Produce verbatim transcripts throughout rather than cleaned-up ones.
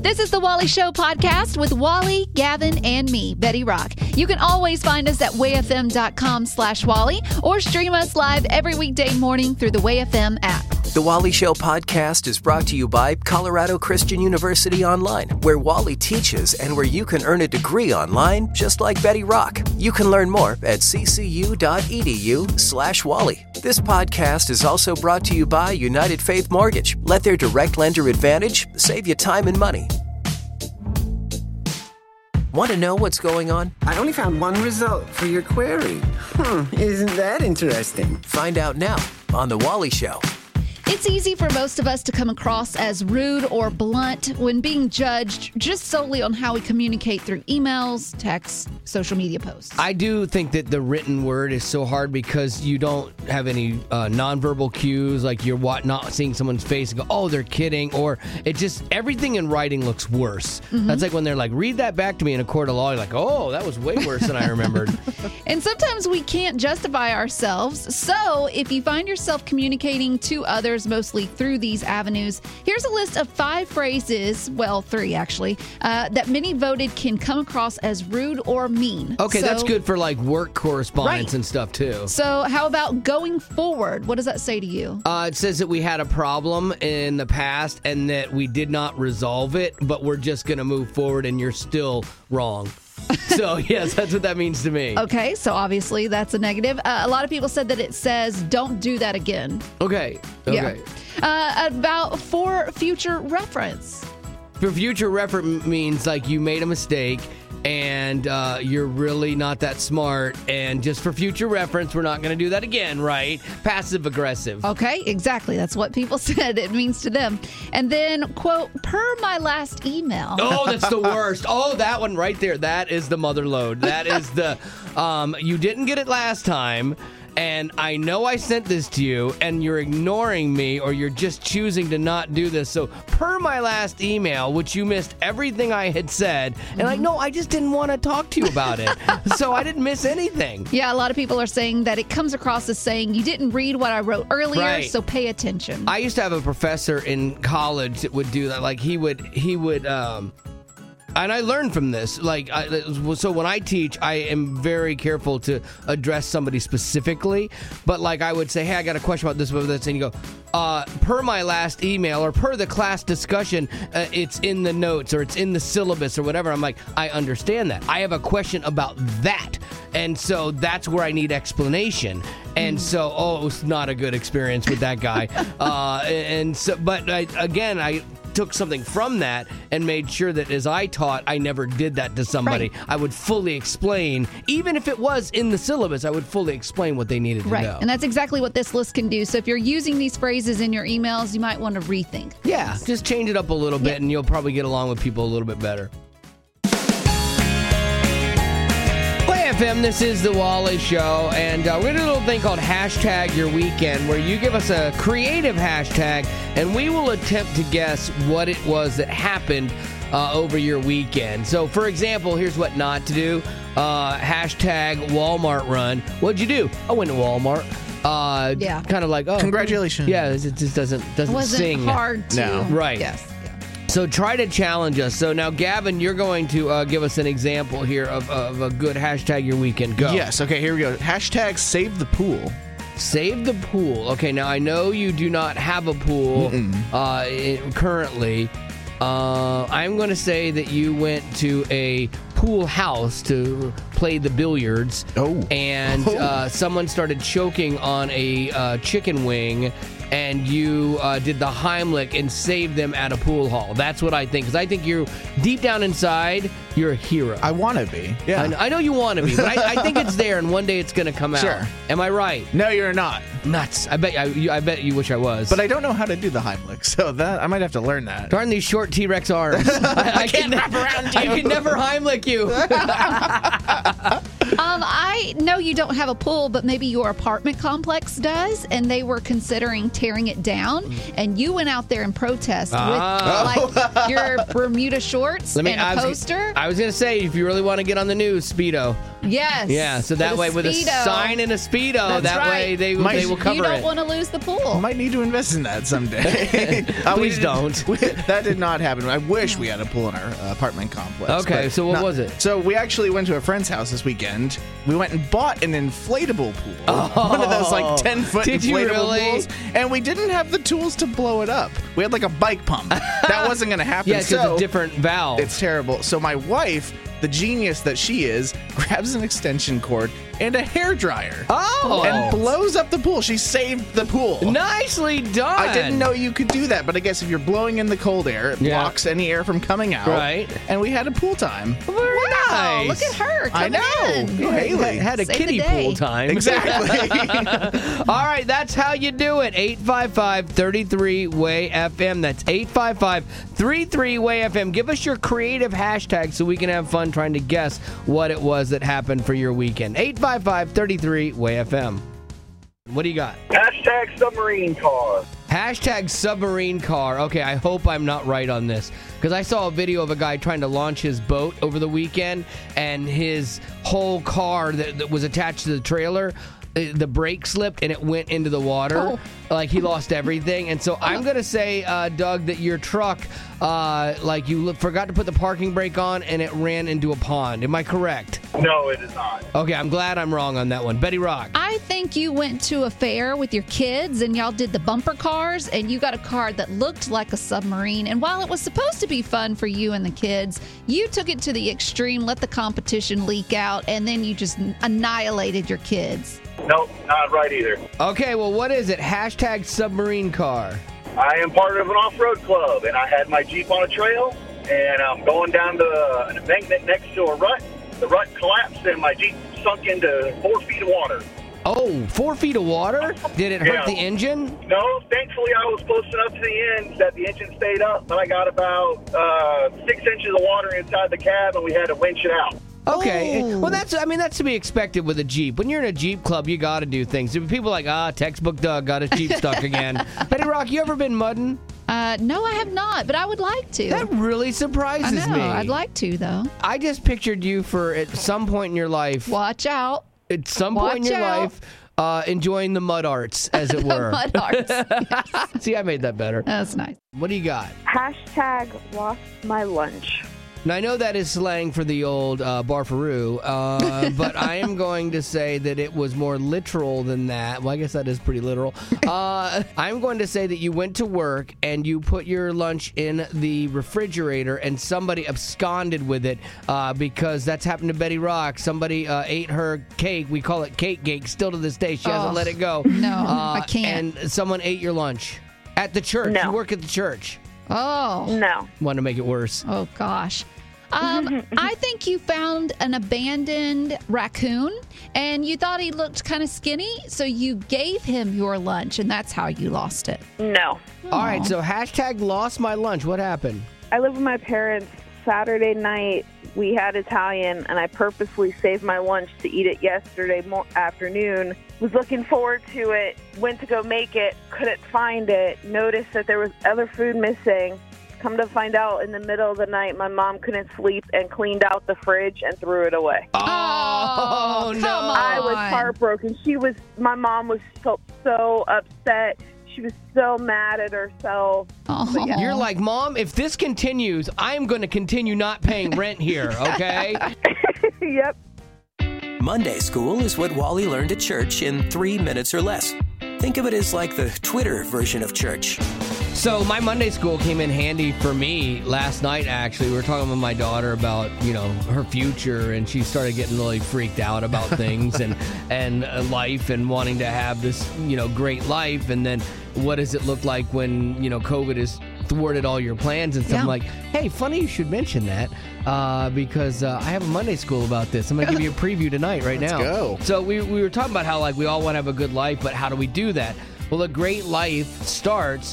This is the Wally Show podcast with Wally, Gavin, and me, Betty Rock. You can always find us at way f m dot com slash Wally or stream us live every weekday morning through the Way F M app. The Wally Show podcast is brought to you by Colorado Christian University Online, where Wally teaches and where you can earn a degree online just like Betty Rock. You can learn more at c c u dot e d u slash Wally. This podcast is also brought to you by United Faith Mortgage. Let their direct lender advantage save you time and money. Want to know what's going on? I only found one result for your query. Hmm, isn't that interesting? Find out now on The Wally Show. It's easy for most of us to come across as rude or blunt when being judged just solely on how we communicate through emails, texts, social media posts. I do think that the written word is so hard because you don't have any uh, nonverbal cues, like you're what, not seeing someone's face and go, oh, they're kidding, or it just, everything in writing looks worse. Mm-hmm. That's like when they're like, read that back to me in a court of law, you're like, oh, that was way worse than I remembered. And sometimes we can't justify ourselves, so if you find yourself communicating to others mostly through these avenues, here's a list of five phrases, well, three actually, uh, that many voted can come across as rude or mean. Okay, so, that's good for like work correspondence right. and stuff too. So how about going forward? What does that say to you? Uh, it says that we had a problem in the past and that we did not resolve it, but we're just going to move forward and you're still wrong. So, yes, that's what that means to me. Okay, so obviously that's a negative. Uh, a lot of people said that it says, don't do that again. Okay, okay. Yeah. Uh, about for future reference. For future reference means like you made a mistake and uh, you're really not that smart. And just for future reference, we're not going to do that again, right? Passive aggressive. Okay, exactly. That's what people said it means to them. And then, quote, per my last email. Oh, that's the worst. Oh, that one right there. That is the mother load. That is the, um, you didn't get it last time. And I know I sent this to you, and you're ignoring me, or you're just choosing to not do this. So, per my last email, which you missed everything I had said, and like, no, I just didn't want to talk to you about it. So I didn't miss anything. Yeah, a lot of people are saying that it comes across as saying, you didn't read what I wrote earlier, right. So pay attention. I used to have a professor in college that would do that. Like, he would, he would, um... And I learned from this. Like, I, so when I teach, I am very careful to address somebody specifically. But like, I would say, hey, I got a question about this, about this, and you go, uh, per my last email or per the class discussion, uh, it's in the notes or it's in the syllabus or whatever. I'm like, I understand that. I have a question about that, and so that's where I need explanation. And so, oh, it was not a good experience with that guy. uh, and so, but I, again, I. took something from that and made sure that as I taught, I never did that to somebody. Right. I would fully explain, even if it was in the syllabus, I would fully explain what they needed to right. know. And that's exactly what this list can do. So if you're using these phrases in your emails, you might want to rethink. Yeah, just change it up a little bit, yeah. And you'll probably get along with people a little bit better. F M, this is the Wally Show, and uh, we're doing a little thing called Hashtag Your Weekend, where you give us a creative hashtag, and we will attempt to guess what it was that happened uh, over your weekend. So, for example, here's what not to do. Uh, hashtag Walmart run. What'd you do? I went to Walmart. Uh, yeah. Kind of like, oh. Congratulations. Yeah, it just doesn't, doesn't it wasn't sing. hard to. No. Right. Yes. So try to challenge us. So now, Gavin, you're going to uh, give us an example here of, of a good hashtag your weekend. Go. Yes. Okay, here we go. Hashtag save the pool. Save the pool. Okay, now I know you do not have a pool uh, it, currently. Uh, I'm going to say that you went to a pool house to play the billiards. Oh. And uh, someone started choking on a uh, chicken wing, and you uh, did the Heimlich and saved them at a pool hall. That's what I think. Because I think you're, deep down inside, you're a hero. I want to be. Yeah. I, I know you want to be, but I, I think it's there, and one day it's going to come out. Sure. Am I right? No, you're not. Nuts. I bet I, you, I bet you wish I was. But I don't know how to do the Heimlich, so that I might have to learn that. Darn these short T-Rex arms. I, I, I can't can, wrap around you. I can never Heimlich you. Um, I know you don't have a pool, but maybe your apartment complex does, and they were considering tearing it down, and you went out there in protest Ah. with like your Bermuda shorts Let me- and a I was- poster. I was going to say, if you really want to get on the news, Speedo. Yes. Yeah, so that With a way with a Speedo. sign and a Speedo, That's that right. way they, Might- they will cover You don't it. want to lose the pool. Might need to invest in that someday. Uh, we Please didn't- don't. we- that did not happen. I wish we had a pool in our uh, apartment complex. Okay, but so what not- was it? So we actually went to a friend's house this weekend. We went and bought an inflatable pool. One of those like ten foot Did you inflatable really? pools. And we didn't have the tools to blow it up. We had like a bike pump. That wasn't going to happen. Yeah, because so a different valve. It's terrible. So my wife, the genius that she is, grabs an extension cord and a hairdryer. Oh. And blows up the pool. She saved the pool. Nicely done. I didn't know you could do that, but I guess if you're blowing in the cold air, it Yeah. blocks any air from coming out. Right. And we had a pool time. Very Wow, nice. look at her. I coming know. in. Yeah, Haley. Had a Save the kiddie day. pool time. Exactly. All right, that's how you do it. eight five five, three three, W A Y F M. That's eight five five, three three, W A Y F M. Give us your creative hashtag so we can have fun trying to guess what it was that happened for your weekend. eight five five, three three, W A Y F M. What do you got? Hashtag submarine car. Hashtag submarine car. Okay, I hope I'm not right on this because I saw a video of a guy trying to launch his boat over the weekend, and his whole car that, that was attached to the trailer, uh, the brake slipped and it went into the water. Oh. Like he lost everything. And so I'm going to say, uh, Doug, that your truck, uh, like you forgot to put the parking brake on and it ran into a pond. Am I correct? No, it is not. Okay, I'm glad I'm wrong on that one. Betty Rock. I think you went to a fair with your kids and y'all did the bumper cars and you got a car that looked like a submarine. And while it was supposed to be fun for you and the kids, you took it to the extreme, let the competition leak out, and then you just annihilated your kids. Nope, not right either. Okay, well, what is it? Hashtag submarine car. I am part of an off-road club, and I had my Jeep on a trail, and I'm going down to an embankment next to a rut. The rut collapsed, and my Jeep sunk into four feet of water. Oh, four feet of water? Did it hurt Yeah. the engine? No, thankfully I was close enough to the end that the engine stayed up, but I got about uh, six inches of water inside the cab, and we had to winch it out. Okay. Oh. Well, that's, I mean, that's to be expected with a Jeep. When you're in a Jeep club, you got to do things. People are like, ah, textbook Doug got his Jeep stuck again. Betty Rock, you ever been mudding? Uh, no, I have not, but I would like to. That really I surprises know. me. I'd like to, though. I just pictured you for, at some point in your life, Watch out. at some point in Watch your out. life, uh, enjoying the mud arts, as it were. Mud arts. See, I made that better. That's nice. What do you got? Hashtag lost my lunch. Now, I know that is slang for the old uh, barfaroo, uh, but I am going to say that it was more literal than that. Well, I guess that is pretty literal. Uh, I'm going to say that you went to work and you put your lunch in the refrigerator and somebody absconded with it uh, because that's happened to Betty Rock. Somebody uh, ate her cake. We call it cake cake. Still to this day, she hasn't Oh, let it go. no, Uh, I can't. And someone ate your lunch at the church. No. You work at the church. Oh. No. Want to make it worse. Oh, gosh. Um, I think you found an abandoned raccoon and you thought he looked kind of skinny, so you gave him your lunch, and that's how you lost it. No. All right, so hashtag lost my lunch. What happened? I live with my parents. Saturday night, we had Italian, and I purposely saved my lunch to eat it yesterday mo- afternoon. Was looking forward to it, went to go make it, couldn't find it, noticed that there was other food missing. Come to find out, in the middle of the night, my mom couldn't sleep and cleaned out the fridge and threw it away. Oh, come no. on. I was heartbroken. She was, my mom was so, so upset. She was so mad at herself. Oh. yeah. You're like, Mom, if this continues, I'm going to continue not paying rent here, okay? Yep. Monday School is what Wally learned at church in three minutes or less. Think of it as like the Twitter version of church. So my Monday school came in handy for me last night, actually. We were talking with my daughter about, you know, her future, and she started getting really freaked out about things and, and uh, life and wanting to have this, you know, great life. And then what does it look like when, you know, COVID has thwarted all your plans and stuff? Yeah. I'm like, hey, funny you should mention that uh, because uh, I have a Monday school about this. I'm going to give you a preview tonight right Let's now. go. So we, we were talking about how, like, we all want to have a good life, but how do we do that? Well, a great life starts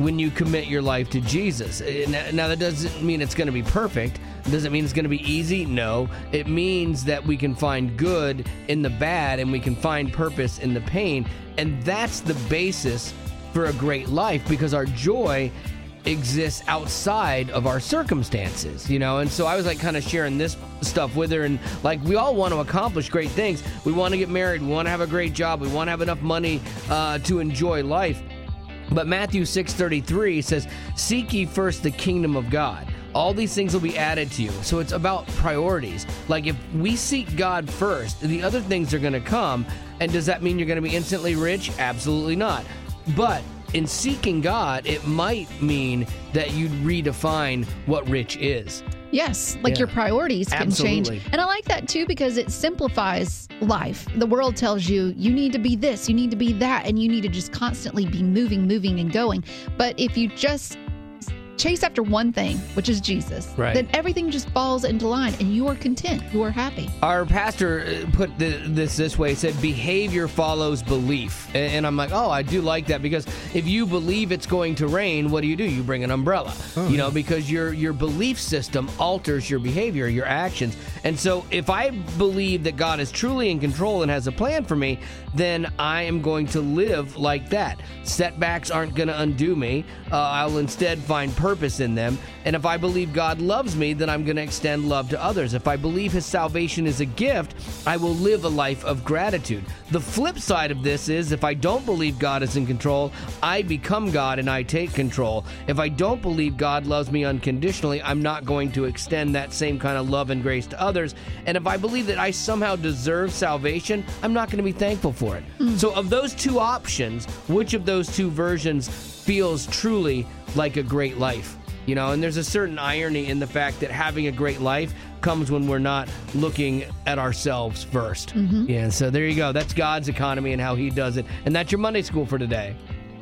when you commit your life to Jesus. Now, that doesn't mean it's going to be perfect. Does it mean it's going to be easy? No. It means that we can find good in the bad and we can find purpose in the pain. And that's the basis for a great life, because our joy exists outside of our circumstances, you know? And so I was like kind of sharing this stuff with her, and like we all want to accomplish great things. We want to get married. We want to have a great job. We want to have enough money uh, to enjoy life. But Matthew six thirty-three says, "Seek ye first the kingdom of God. All these things will be added to you." So it's about priorities. Like if we seek God first, the other things are going to come. And does that mean you're going to be instantly rich? Absolutely not. But in seeking God, it might mean that you redefine what rich is. Yes, like Yeah. your priorities can Absolutely. change. And I like that too, because it simplifies life. The world tells you, you need to be this, you need to be that, and you need to just constantly be moving, moving, and going. But if you just chase after one thing, which is Jesus, Right. then everything just falls into line and you are content, you are happy. Our pastor uh, put the, this this way. He said, behavior follows belief. And, and I'm like, oh, I do like that, because if you believe it's going to rain, what do you do? You bring an umbrella, Oh, you know, because your, your belief system alters your behavior, your actions. And so if I believe that God is truly in control and has a plan for me, then I am going to live like that. Setbacks aren't going to undo me. Uh, I'll instead find purpose in them. And if I believe God loves me, then I'm going to extend love to others. If I believe his salvation is a gift, I will live a life of gratitude. The flip side of this is, if I don't believe God is in control, I become God and I take control. If I don't believe God loves me unconditionally, I'm not going to extend that same kind of love and grace to others. And if I believe that I somehow deserve salvation, I'm not going to be thankful for it. So of those two options, which of those two versions feels truly like a great life? You know, and there's a certain irony in the fact that having a great life comes when we're not looking at ourselves first. Mm-hmm. Yeah, so there you go. That's God's economy and how he does it. And that's your Monday School for today.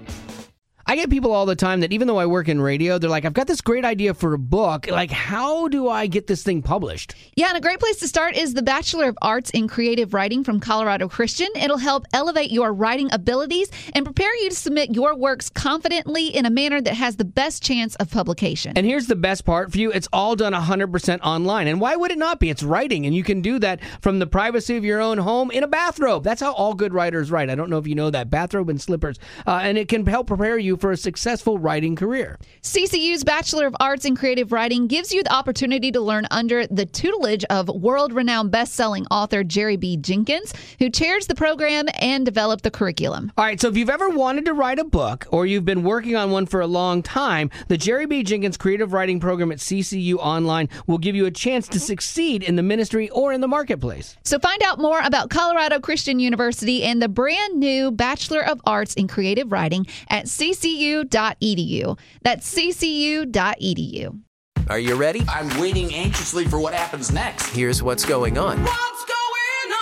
I get people all the time that even though I work in radio, they're like, I've got this great idea for a book. Like, how do I get this thing published? Yeah, and a great place to start is the Bachelor of Arts in Creative Writing from Colorado Christian. It'll help elevate your writing abilities and prepare you to submit your works confidently in a manner that has the best chance of publication. And here's the best part for you. It's all done one hundred percent online. And why would it not be? It's writing, and you can do that from the privacy of your own home in a bathrobe. That's how all good writers write. I don't know if you know that. Bathrobe and slippers. Uh, and it can help prepare you for a successful writing career. C C U's Bachelor of Arts in Creative Writing gives you the opportunity to learn under the tutelage of world-renowned best-selling author Jerry B. Jenkins, who chairs the program and developed the curriculum. All right, so if you've ever wanted to write a book or you've been working on one for a long time, the Jerry B. Jenkins Creative Writing Program at C C U Online will give you a chance to succeed in the ministry or in the marketplace. So find out more about Colorado Christian University and the brand new Bachelor of Arts in Creative Writing at c c u dot e d u. That's c c u dot e d u. Are you ready? I'm waiting anxiously for what happens next. Here's what's going on. What's going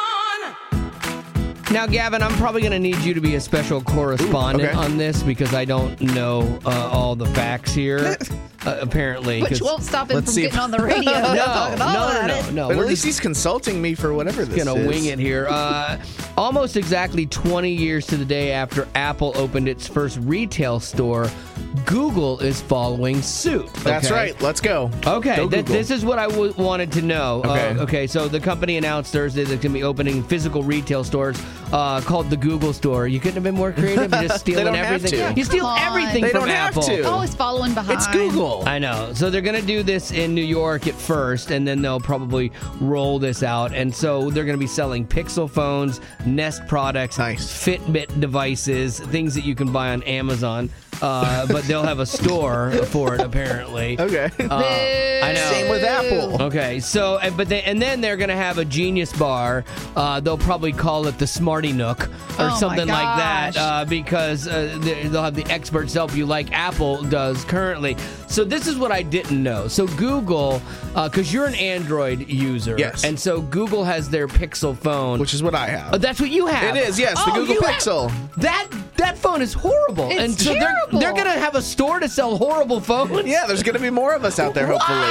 on? Now, Gavin, I'm probably going to need you to be a special correspondent okay. on this, because I don't know uh, all the facts here, uh, apparently. Which 'cause- won't stop him Let's from see getting if- on the radio. No, talking all no, about no, it. no, no. But We're at least just he's consulting me for whatever this gonna is. wing it here. Uh, almost exactly twenty years to the day after Apple opened its first retail store, Google is following suit. That's okay? right. Let's go. Okay, Go th- Google. this is what I w- wanted to know. Okay. Uh, okay, so the company announced Thursday that it's going to be opening physical retail stores uh, called the Google Store. You couldn't have been more creative. You're just stealing don't have everything. to. You steal Come on. everything They from don't have Apple. to. Always following behind. It's Google. I know. So they're going to do this in New York at first, and then they'll probably roll this out. And so they're going to be selling Pixel phones, Nest products, Nice. Fitbit devices, things that you can buy on Amazon. Uh, but they'll have a store for it, apparently. Okay. Uh, I know. Same with Apple. Okay, so and- but they, and then they're gonna have a Genius Bar. Uh, they'll probably call it the Smarty Nook or Oh, my something like that, gosh. uh, because uh, they- they'll have the experts help you like Apple does currently. So this is what I didn't know. So Google, because you're an Android user, Yes. and so Google has their Pixel phone, Which is what I have. Oh, that's what you have. It is, yes, the Oh, Google you have- Pixel. that that phone is horrible. It's and so terrible. They're, they're gonna have a store to sell horrible phones. Yeah, there's going to be more of us out there, hopefully. Why?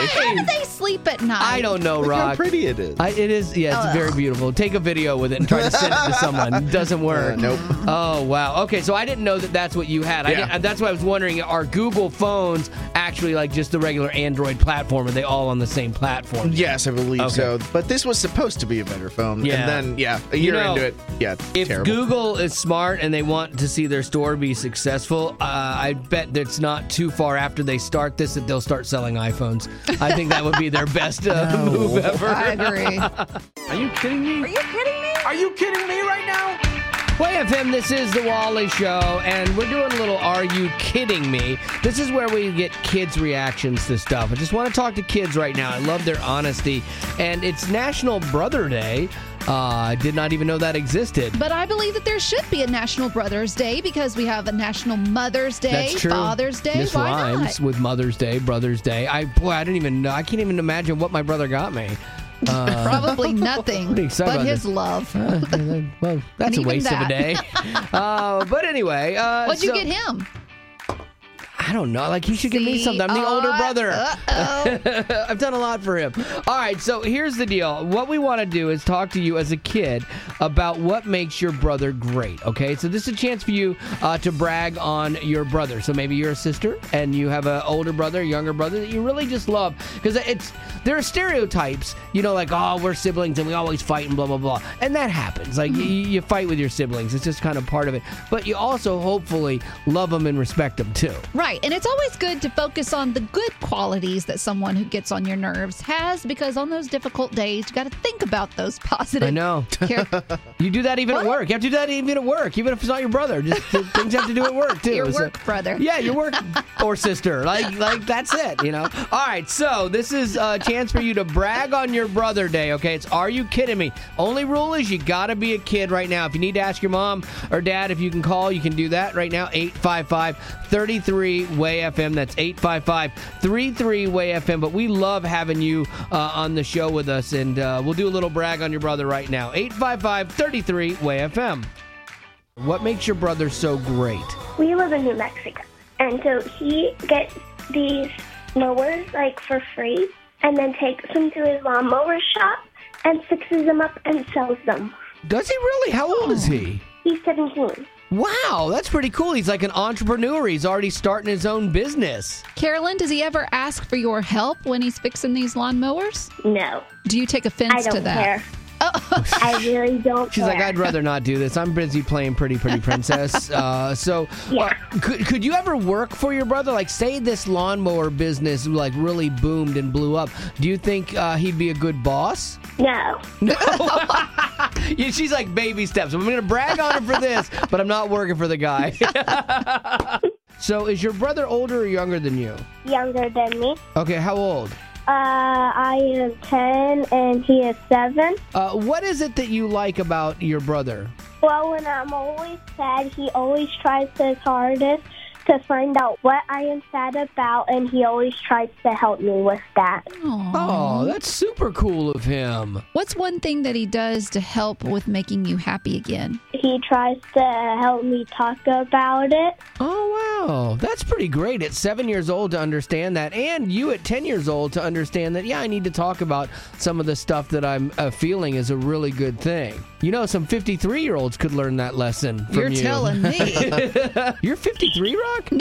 they sleep at night? I don't know, Look Rock. how pretty it is. I, it is, yeah, it's very beautiful. Take a video with it and try to send it to someone. It doesn't work. Uh, nope. Oh, wow. Okay, so I didn't know that that's what you had. I Yeah. didn't, that's why I was wondering, are Google phones actually like just the regular Android platform? Are they all on the same platform? Yes, I believe Okay. so. But this was supposed to be a better phone. Yeah. And then, yeah, a You year know, into it, yeah, it's If terrible. Google is smart and they want to see their store be successful, uh, I bet that it's not too far after they start this that they'll start selling iPhones. I think that would be their best uh, move ever. I agree. Are you kidding me? Are you kidding me? Are you kidding me right now? Play F M, this is The Wally Show, and we're doing a little Are You Kidding Me? This is where we get kids' reactions to stuff. I just want to talk to kids right now. I love their honesty. And it's National Brother Day. Uh, I did not even know that existed. But I believe that there should be a National Brothers Day because we have a National Mother's Day, That's true. Father's Day. This Why rhymes not? with Mother's Day, Brother's Day. I boy, I didn't even know. I can't even imagine what my brother got me. Uh, Probably nothing Pretty excited but about his this. love. uh, well, that's And a even waste of a that. day. Uh, but anyway, uh, What'd you so- get him? I don't know. Like, he should give me See? something. I'm the older Uh, brother. uh-oh. I've done a lot for him. All right, so here's the deal. What we want to do is talk to you as a kid about what makes your brother great, okay? So this is a chance for you uh, to brag on your brother. So maybe you're a sister and you have an older brother, younger brother that you really just love. Because it's there are stereotypes, you know, like, oh, we're siblings and we always fight and blah, blah, blah. And that happens. Like, you, you fight with your siblings. It's just kind of part of it. But you also hopefully love them and respect them, too. Right. And it's always good to focus on the good qualities that someone who gets on your nerves has because on those difficult days, you got to think about those positive. I know. char- You do that even What? at work. You have to do that even at work, even if it's not your brother. Just things you have to do at work too. Your So- work brother. Yeah, your work or sister. Like, like that's it. You know. All right. So this is a chance for you to brag on your brother day. Okay. It's Are You Kidding Me? Only rule is you got to be a kid right now. If you need to ask your mom or dad if you can call, you can do that right now. eight five five, three three, W A Y F M. That's eight five five, three three, W A Y F M. But we love having you uh, on the show with us, and uh, we'll do a little brag on your brother right now. eight five five, three three, W A Y F M. What makes your brother so great? We live in New Mexico, and so he gets these mowers like for free, and then takes them to his lawnmower shop and fixes them up and sells them. Does he really? How old is he? He's seventeen. Wow, that's pretty cool. He's like an entrepreneur. He's already starting his own business. Carolyn, does he ever ask for your help when he's fixing these lawnmowers? No, Do you take offense I to don't that? care. I really don't She's care. like, I'd rather not do this. I'm busy playing Pretty Pretty Princess. Uh, so, Yeah. uh, could, could you ever work for your brother? Like, say this lawnmower business like really boomed and blew up. Do you think uh, he'd be a good boss? No. Yeah, she's like baby steps. I'm going to brag on him for this, but I'm not working for the guy. So, is your brother older or younger than you? Younger than me. Okay, how old? Uh, I am ten and he is seven. Uh, what is it that you like about your brother? Well, when I'm always sad, he always tries his hardest to find out what I am sad about, and he always tries to help me with that. Oh, that's super cool of him. What's one thing that he does to help with making you happy again? He tries to help me talk about it. Oh, wow. That's pretty great at seven years old to understand that. And you at ten years old to understand that, yeah, I need to talk about some of the stuff that I'm uh, feeling is a really good thing. You know, some fifty-three-year-olds could learn that lesson from You're you. telling me. You're fifty-three, Rock? No!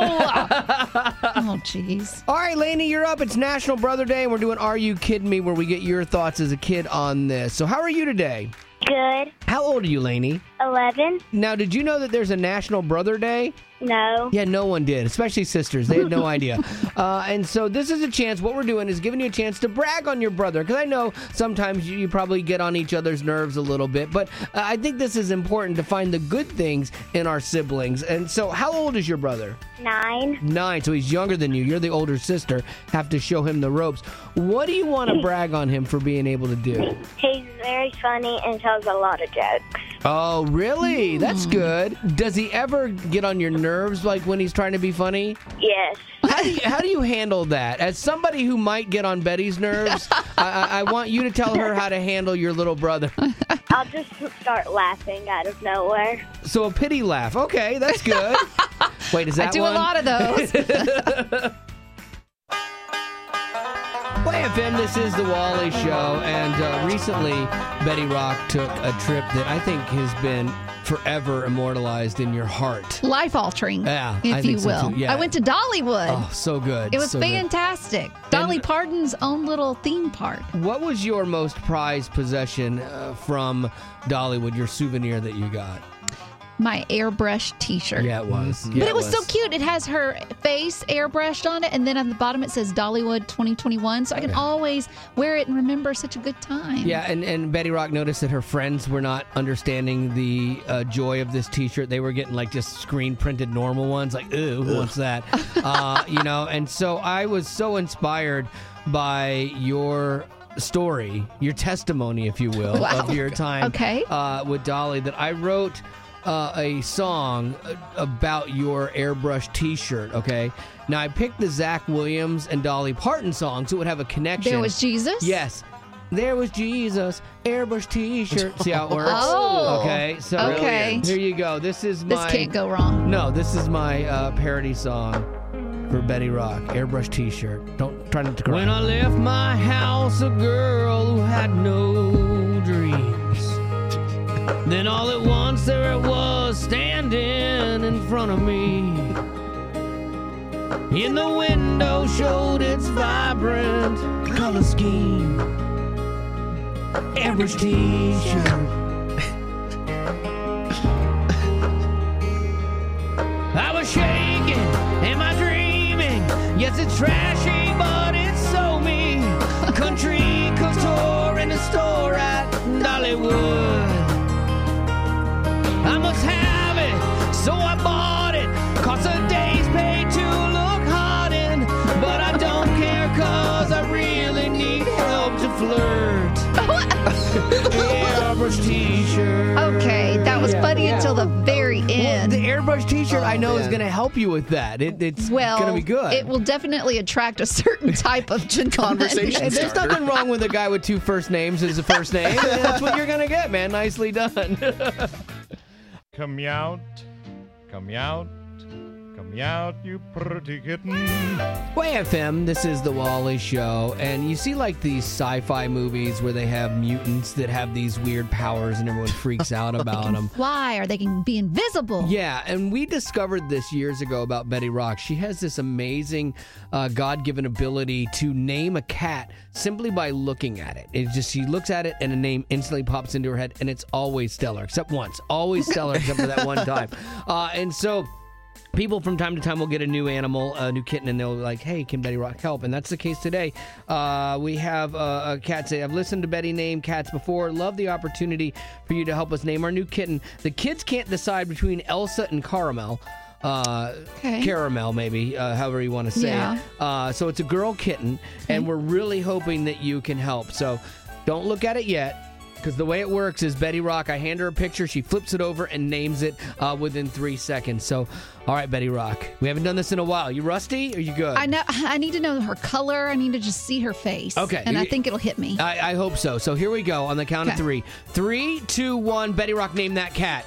Oh, jeez. All right, Lainey, you're up. It's National Brother Day, and we're doing Are You Kidding Me, where we get your thoughts as a kid on this. So how are you today? Good. How old are you, Lainey? eleven. Now, did you know that there's a National Brother Day? No. Yeah, no one did, especially sisters. They had no idea. Uh, and so this is a chance. What we're doing is giving you a chance to brag on your brother. Because I know sometimes you, you probably get on each other's nerves a little bit. But uh, I think this is important to find the good things in our siblings. And so how old is your brother? Nine. Nine. So he's younger than you. You're the older sister. Have to show him the ropes. What do you want to brag on him for being able to do? He's very funny and tells a lot of jokes. Oh, really? That's good. Does he ever get on your nerves, like when he's trying to be funny? Yes. How do you, how do you handle that? As somebody who might get on Betty's nerves, I, I, I want you to tell her how to handle your little brother. I'll just start laughing out of nowhere. So a pity laugh. Okay, that's good. Wait, is that I do one? a lot of those. Play F M, this is the Wally Show, and uh, recently Betty Rock took a trip that I think has been forever immortalized in your heart. Life-altering, Yeah, if I you think so, will. too. Yeah. I went to Dollywood. Oh, so good. It was so good. fantastic. Dolly Parton's own little theme park. What was your most prized possession uh, from Dollywood, your souvenir that you got? My airbrushed t-shirt. Yeah, it was. But Yeah, it was, so cute. It has her face airbrushed on it, and then on the bottom it says Dollywood twenty twenty-one, so I can always wear it and remember such a good time. Yeah, and, and Betty Rock noticed that her friends were not understanding the uh, joy of this T-shirt. They were getting like just screen printed normal ones, like, ooh, who wants that? uh, you know, and so I was so inspired by your story, your testimony, if you will, Wow. of your time Okay. uh, with Dolly, that I wrote uh, a song about your airbrush T-shirt. Okay, now I picked the Zach Williams and Dolly Parton song, so it would have a connection. There was Jesus? Yes. There was Jesus, airbrush T-shirt. See how it works? Oh. Okay, so Okay. here you go. This is my. This can't go wrong. No, this is my uh, parody song for Betty Rock, airbrush T-shirt. Don't try not to cry. When I left my house, a girl who had no dreams. Then all at once there it was, standing in front of me. In the window showed its vibrant color scheme. Airbrush T-shirt. I was shaking, am I dreaming? Yes, it's trashy, but it's so me. Country couture in the store at Dollywood. I must have it, so I bought it. Cost a day's pay to look hot in, but I don't care, cause I really need help to flirt. Airbrush T-shirt. Okay, that was Yeah, funny yeah. until the very Well, end. the airbrush T-shirt I know is man. going to help you with that. It, it's well, going to be good. it will definitely attract a certain type of gentleman. Conversation. Hey, there's starter. nothing wrong with a guy with two first names as a first name. That's what you're going to get, man. Nicely done. Come out, come out, come out, you pretty kitten. Way F M, this is the Wally Show, and you see like these sci-fi movies where they have mutants that have these weird powers and everyone freaks out about them. Fly, or they can be invisible. Yeah, and we discovered this years ago about Betty Rock. She has this amazing uh, God-given ability to name a cat simply by looking at it. It just, she looks at it and a name instantly pops into her head, and it's always Stellar, except once. Always Stellar, except for that one time. Uh, and so people from time to time will get a new animal, a new kitten, and they'll be like, hey, can Betty Rock help? And that's the case today. Uh, we have uh, a cat say, I've listened to Betty name cats before. Love the opportunity for you to help us name our new kitten. The kids can't decide between Elsa and Caramel. Uh, Okay. Caramel, maybe, uh, however you want to say Yeah. it. Uh, so it's a girl kitten, and we're really hoping that you can help. So don't look at it yet. Because the way it works is Betty Rock, I hand her a picture, she flips it over and names it uh, within three seconds. So, all right, Betty Rock, we haven't done this in a while. You rusty? Or you good? I know. I need to know her color. I need to just see her face. Okay. And I think it'll hit me. I, I hope so. So here we go on the count of Okay. three. Three, two, one. Betty Rock, name that cat.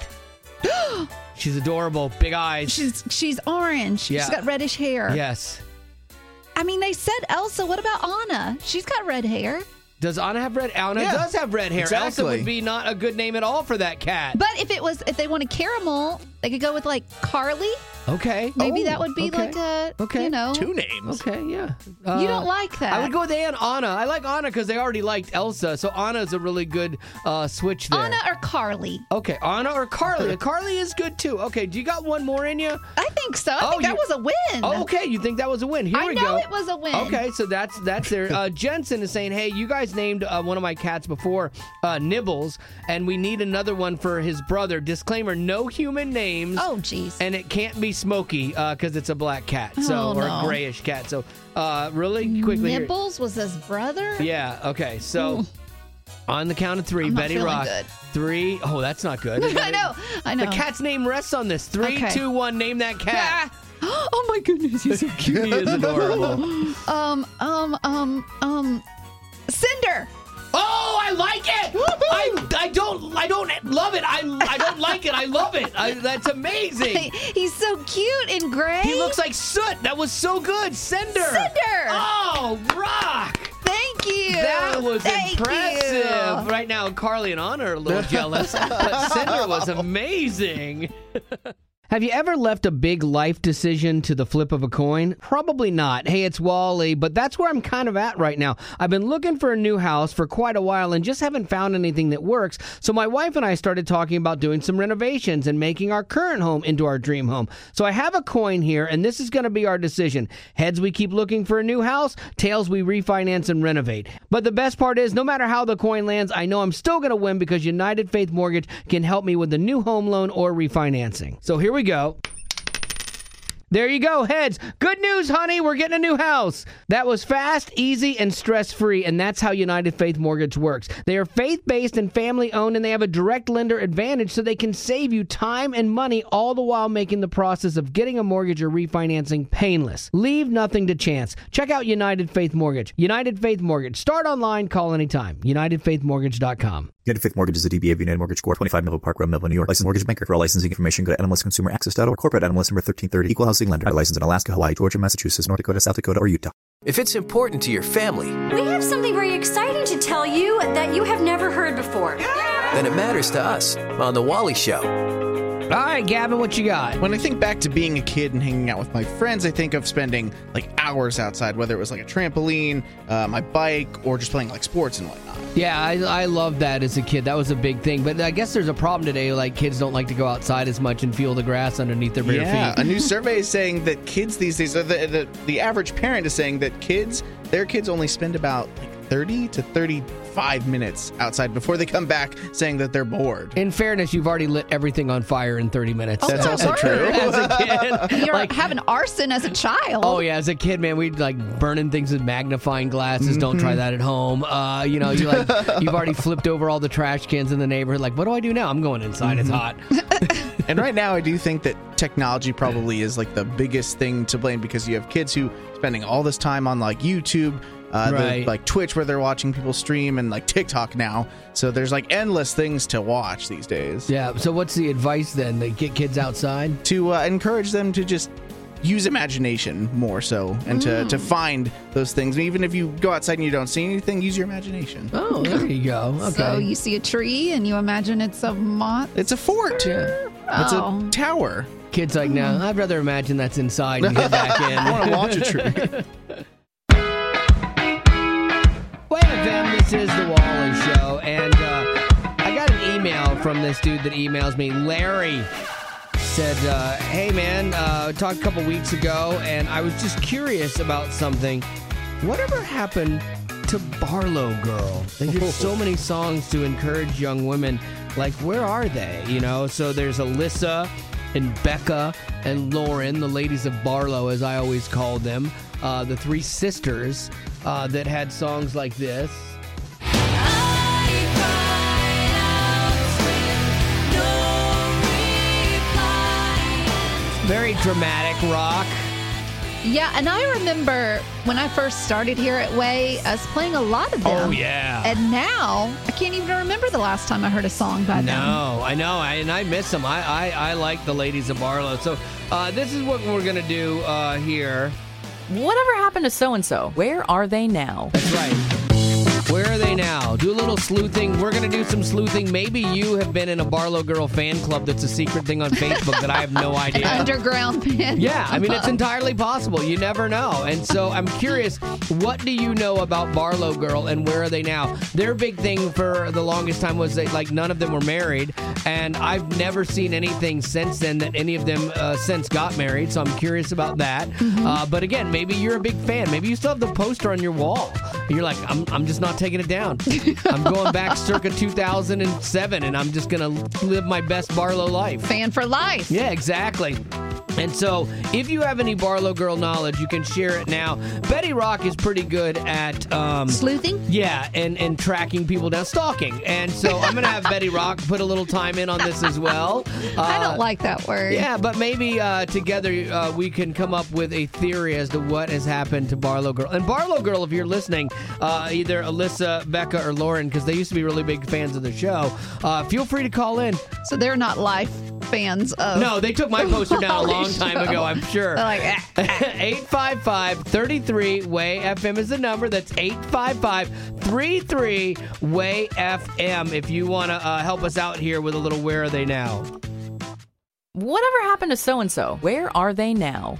She's adorable, big eyes. She's she's orange. Yeah. She's got reddish hair. Yes. I mean, they said Elsa. What about Anna? She's got red hair. Does Anna have red? Anna Yeah, does have red hair. Elsa exactly. would be not a good name at all for that cat. But if it was, if they wanted caramel, they could go with like Carly. Okay. Maybe Oh, that would be okay. like a, Okay. you know. Two names. Okay, yeah. You don't like that. I would go with Anna. Anna. I like Anna because they already liked Elsa, so Anna's a really good uh, switch there. Anna or Carly? Okay, Anna or Carly. Carly is good too. Okay, do you got one more in you? I think so. I Oh, think that you- was a win. Oh, okay, you think that was a win? Here I we know go. it was a win. Okay, so that's that's there. Uh, Jensen is saying, hey, you guys named uh, one of my cats before uh, Nibbles, and we need another one for his brother. Disclaimer: no human names. Oh, jeez. And it can't be Smokey because it's a black cat, so Oh, or no. a grayish cat. So, uh, really quickly, here- Nibbles was his brother. yeah. Okay. So, Ooh. on the count of three, I'm not Betty feeling Rock. good. Three. Oh, that's not good. I know. I know. The cat's name rests on this. Three, Okay. two, one. Name that cat. Ah. Oh my goodness, he's so cute. He is adorable. Um, um, um, um, Cinder. Oh, I like it. I, I don't I don't love it. I I don't like it. I love it. I, that's amazing. He's so cute in gray. He looks like soot. That was so good. Cinder. Cinder. Oh, rock. Thank was Thank impressive. you. Right now, Carly and Anna are a little jealous, but Cinder was amazing. Have you ever left a big life decision to the flip of a coin? Probably not. Hey, it's Wally, but that's where I'm kind of at right now. I've been looking for a new house for quite a while and just haven't found anything that works. So my wife and I started talking about doing some renovations and making our current home into our dream home. So I have a coin here, and this is going to be our decision. Heads, we keep looking for a new house. Tails, we refinance and renovate. But the best part is, no matter how the coin lands, I know I'm still going to win because United Faith Mortgage can help me with the new home loan or refinancing. So here we go. There you go, heads. Good news, honey. We're getting a new house. That was fast, easy, and stress-free, and that's how United Faith Mortgage works. They are faith-based and family-owned, and they have a direct lender advantage so they can save you time and money, all the while making the process of getting a mortgage or refinancing painless. Leave nothing to chance. Check out United Faith Mortgage. United Faith Mortgage. Start online, call anytime. United Faith Mortgage dot com. United Faith Mortgage is a D B A of United Mortgage Corp, twenty-five Melville Park Road, Melville, New York. Licensed mortgage banker. For all licensing information, go to N M L S consumer access dot org. Corporate N M L S number thirteen thirty. Equal housing lender. Licensed in Alaska, Hawaii, Georgia, Massachusetts, North Dakota, South Dakota, or Utah. If it's important to your family, we have something very exciting to tell you that you have never heard before. then it matters to us on The Wally Show. All right, Gavin, what you got? When I think back to being a kid and hanging out with my friends, I think of spending like hours outside, whether it was like a trampoline, uh, my bike, or just playing like sports and whatnot. Yeah, I, I loved that as a kid. That was a big thing. But I guess there's a problem today. Like, kids don't like to go outside as much and feel the grass underneath their bare yeah, feet. A new survey is saying that kids these days, the, the, the average parent is saying that kids, their kids only spend about like thirty to thirty-five minutes outside before they come back saying that they're bored. In fairness, you've already lit everything on fire in thirty minutes. Oh, That's also true. As a kid. You're like, having arson as a child. Oh, yeah. As a kid, man, we'd like burning things with magnifying glasses. Mm-hmm. Don't try that at home. Uh, you know, you like, you've already flipped over all the trash cans in the neighborhood. Like, what do I do now? I'm going inside. Mm-hmm. It's hot. And right now, I do think that technology probably is like the biggest thing to blame, because you have kids who spending all this time on like YouTube, uh, right. the, like Twitch, where they're watching people stream, and like TikTok now. So there's like endless things to watch these days. Yeah. So what's the advice then? They get kids outside? To uh, encourage them to just use imagination more so, and Mm. to, to find those things. Even if you go outside and you don't see anything, use your imagination. Oh, there you go. Okay. So you see a tree and you imagine it's a moth? It's a fort. Yeah. It's Oh. a tower. Kids like, no, I'd rather imagine that's inside and get back in. I want to watch a tree. Well, F M, this is The Wally Show, and uh, I got an email from this dude that emails me. Larry said, uh, hey, man, uh, talked a couple weeks ago, and I was just curious about something. Whatever happened to Barlow Girl? They did so many songs to encourage young women. Like, where are they? You know, so there's Alyssa and Becca and Lauren, the ladies of Barlow, as I always called them, uh, the three sisters uh, that had songs like this. Very dramatic rock. Yeah, and I remember when I first started here at Way, us playing a lot of them. Oh, yeah. And now, I can't even remember the last time I heard a song by them. No, I know, I, and I miss them. I, I, I like the ladies of Barlow. So uh, this is what we're going to do uh, here. Whatever happened to so-and-so? Where are they now? That's right. Where are they now? Do a little sleuthing. We're going to do some sleuthing. Maybe you have been in a Barlow Girl fan club that's a secret thing on Facebook that I have no idea. Underground fan. Yeah, I mean, it's entirely possible. You never know. And so I'm curious, what do you know about Barlow Girl and where are they now? Their big thing for the longest time was that, like, none of them were married. And I've never seen anything since then that any of them uh, since got married. So I'm curious about that. Mm-hmm. Uh, but again, maybe you're a big fan. Maybe you still have the poster on your wall. You're like, I'm, I'm just not taking it down. I'm going back circa two thousand seven, and I'm just going to live my best Barlow life. Fan for life. Yeah, exactly. And so, if you have any Barlow Girl knowledge, you can share it now. Betty Rock is pretty good at... Um, sleuthing? Yeah, and, and tracking people down, stalking. And so, I'm going to have Betty Rock put a little time in on this as well. Uh, I don't like that word. Yeah, but maybe uh, together uh, we can come up with a theory as to what has happened to Barlow Girl. And Barlow Girl, if you're listening, uh, either Alyssa, Becca, or Lauren, because they used to be really big fans of the show, uh, feel free to call in. So they're not life fans of. No, they took my poster down a long time ago, I'm sure. They're like, eh, eh. eight five five, three three, W A Y F M is the number. That's eight five five, three three, W A Y F M if you want to uh, help us out here with a little Where Are They Now? Whatever happened to so-and-so? Where are they now?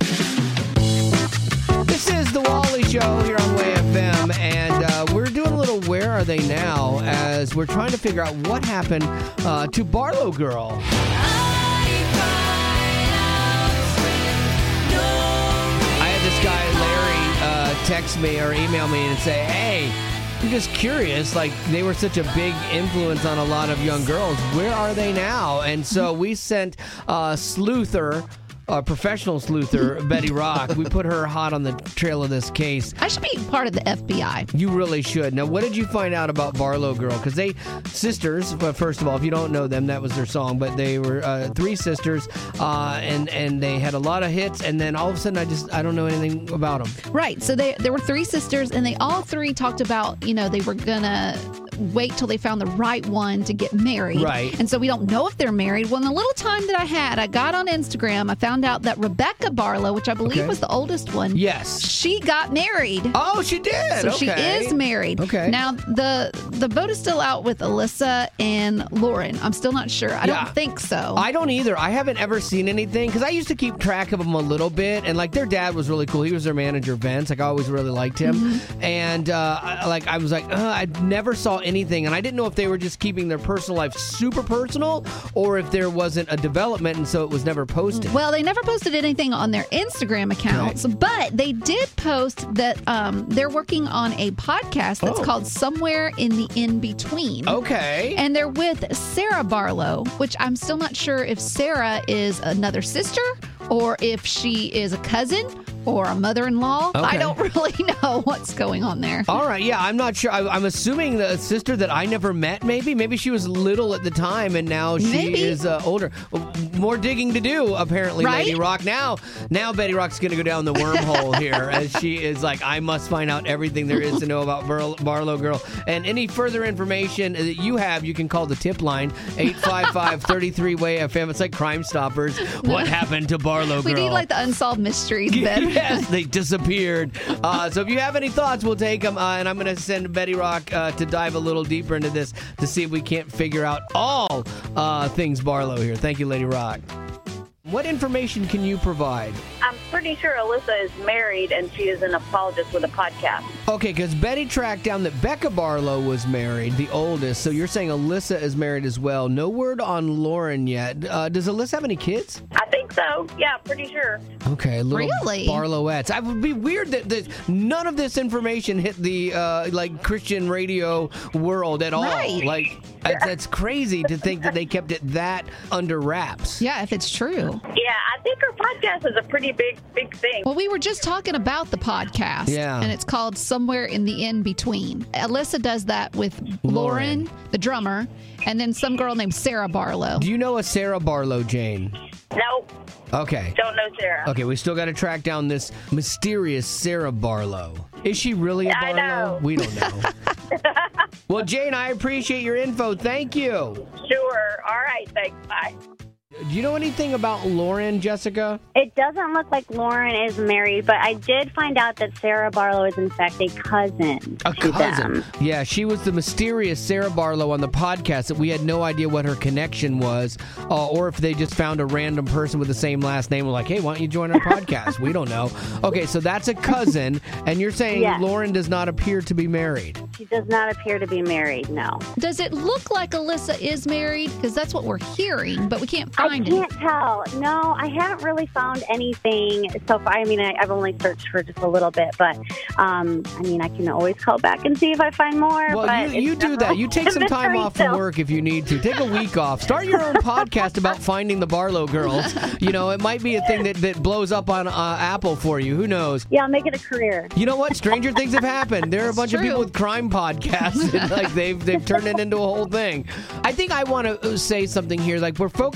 This is The Wally Show here on W A Y F M, and uh, we're doing a little Where Are They Now as we're trying to figure out what happened uh, to Barlow Girl. This guy Larry uh, text me or email me and say, hey, I'm just curious, like they were such a big influence on a lot of young girls. Where are they now? And so we sent uh, Sleuther, a professional sleuther, Betty Rock. We put her hot on the trail of this case. I should be part of the F B I. You really should. Now, what did you find out about Barlow Girl? Because they, sisters, but first of all, if you don't know them, that was their song, but they were uh, three sisters, uh, and, and they had a lot of hits, and then all of a sudden, I just, I don't know anything about them. Right. So they, there were three sisters, and they all three talked about, you know, they were going to wait till they found the right one to get married. Right. And so we don't know if they're married. Well, in the little time that I had, I got on Instagram, I found out that Rebecca Barlow, which I believe Okay. was the oldest one. Yes. She got married. Oh, she did. So she Okay. is married. Okay. Now, the the vote is still out with Alyssa and Lauren. I'm still not sure. I Yeah. don't think so. I don't either. I haven't ever seen anything because I used to keep track of them a little bit, and like their dad was really cool. He was their manager, Vince. Like I always really liked him, Mm-hmm. and uh, I, like I was like, uh, I never saw anything, and I didn't know if they were just keeping their personal life super personal or if there wasn't a development, and so it was never posted. Well, they never posted anything on their Instagram accounts, but they did post that um, they're working on a podcast that's Oh. called Somewhere in the In Between. Okay. And they're with Sarah Barlow, which I'm still not sure if Sarah is another sister or if she is a cousin or a mother-in-law. I Okay. don't really know what's going on there. All right, yeah, I'm not sure. I, I'm assuming the sister that I never met, maybe. Maybe she was little at the time, and now she Maybe. is uh, older. More digging to do, apparently, Right? Lady Rock. Now, now Betty Rock's going to go down the wormhole here, as she is like, I must find out everything there is to know about Bar- Barlow Girl. And any further information that you have, you can call the tip line, eight five five, three three, W A Y F M. It's like Crime Stoppers. What happened to Barlow Girl? We need like the unsolved mysteries, Ben. Yes, they disappeared. Uh, so if you have any thoughts, we'll take them. Uh, and I'm going to send Betty Rock uh, to dive a little deeper into this to see if we can't figure out all uh, things Barlow here. Thank you, Lady Rock. What information can you provide? I'm pretty sure Alyssa is married and she is an apologist with a podcast. Okay, because Betty tracked down that Becca Barlow was married, the oldest. So you're saying Alyssa is married as well. No word on Lauren yet. Uh, does Alyssa have any kids? I think so. Yeah, pretty sure. Okay, little Really? Barlowettes. It would be weird that, that none of this information hit the uh, like Christian radio world at all. Right. Like that's, that's crazy to think that they kept it that under wraps. Yeah, if it's true. Yeah, I think her podcast is a pretty big, big thing. Well, we were just talking about the podcast. Yeah. And it's called Somewhere in the In Between. Alyssa does that with Lauren, Lauren. the drummer, and then some girl named Sarah Barlow. Do you know a Sarah Barlow, Jane? Nope, Okay. don't know Sarah. Okay, we still got to track down this mysterious Sarah Barlow. Is she really a I Barlow? know. We don't know. Well, Jane, I appreciate your info. Thank you. Sure. All right, thanks. Bye. Do you know anything about Lauren, Jessica? It doesn't look like Lauren is married, but I did find out that Sarah Barlow is in fact a cousin A to cousin. them. Yeah, she was the mysterious Sarah Barlow on the podcast that we had no idea what her connection was, uh, or if they just found a random person with the same last name. We're like, hey, why don't you join our podcast? We don't know. Okay, so that's a cousin, and you're saying Yes. Lauren does not appear to be married. She does not appear to be married, no. Does it look like Alyssa is married? Because that's what we're hearing, but we can't I find can't it. tell. No, I haven't really found anything so far. I mean, I, I've only searched for just a little bit, but um, I mean, I can always call back and see if I find more. Well, but you, you it's do that. You take some time mystery off from still. work if you need to. Take a week off. Start your own podcast about finding the Barlow girls. You know, it might be a thing that, that blows up on uh, Apple for you. Who knows? Yeah, I'll make it a career. You know what? Stranger things have happened. There are a bunch of true. people with crime podcasts, and like they've they've turned it into a whole thing. I think I want to say something here. Like we're focusing on